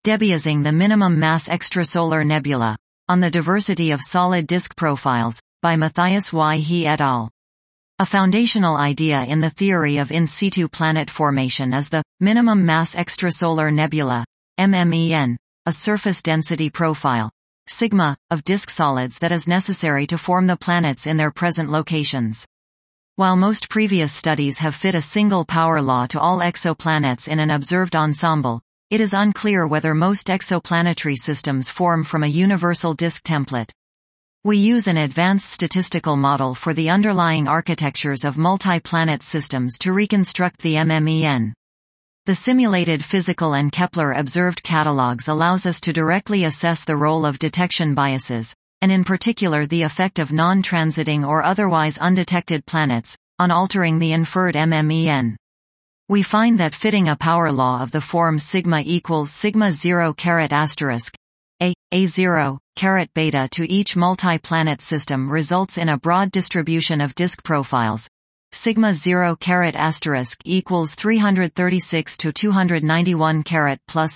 Debiasing the Minimum Mass Extrasolar Nebula, on the Diversity of Solid Disk Profiles, by Matthias Y. He et al. A foundational idea in the theory of in situ planet formation is the minimum mass extrasolar nebula, MMEN, a surface density profile, sigma, of disk solids that is necessary to form the planets in their present locations. While most previous studies have fit a single power law to all exoplanets in an observed ensemble, it is unclear whether most exoplanetary systems form from a universal disk template. We use an advanced statistical model for the underlying architectures of multi-planet systems to reconstruct the MMEN. The simulated physical and Kepler observed catalogs allows us to directly assess the role of detection biases, and in particular the effect of non-transiting or otherwise undetected planets, on altering the inferred MMEN. We find that fitting a power law of the form sigma equals sigma 0 caret asterisk A0 caret beta to each multi-planet system results in a broad distribution of disk profiles. Sigma 0 caret asterisk equals 336 to 291 caret plus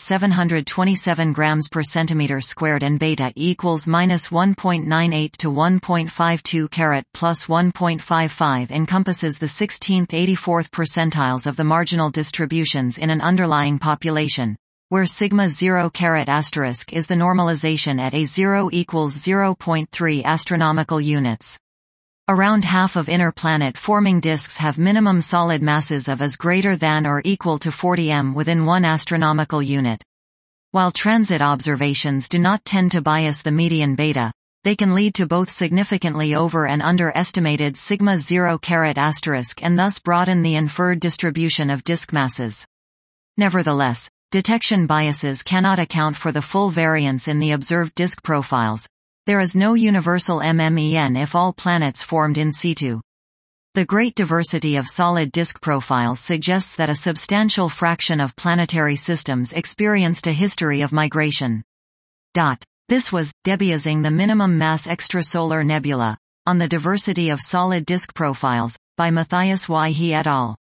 727 grams per centimeter squared and beta equals minus 1.98 to 1.52 caret plus 1.55 encompasses the 16th 84th percentiles of the marginal distributions in an underlying population, where sigma 0 caret asterisk is the normalization at A0 equals 0.3 astronomical units. Around half of inner planet-forming disks have minimum solid masses of as greater than or equal to 40 m within 1 astronomical unit. While transit observations do not tend to bias the median beta, they can lead to both significantly over and underestimated sigma 0 caret asterisk and thus broaden the inferred distribution of disk masses. Nevertheless, detection biases cannot account for the full variance in the observed disk profiles. There is no universal MMEN if all planets formed in situ. The great diversity of solid disk profiles suggests that a substantial fraction of planetary systems experienced a history of migration. This was Debiasing the Minimum Mass Extrasolar Nebula, on the Diversity of Solid Disk Profiles, by Matthias Y. He et al.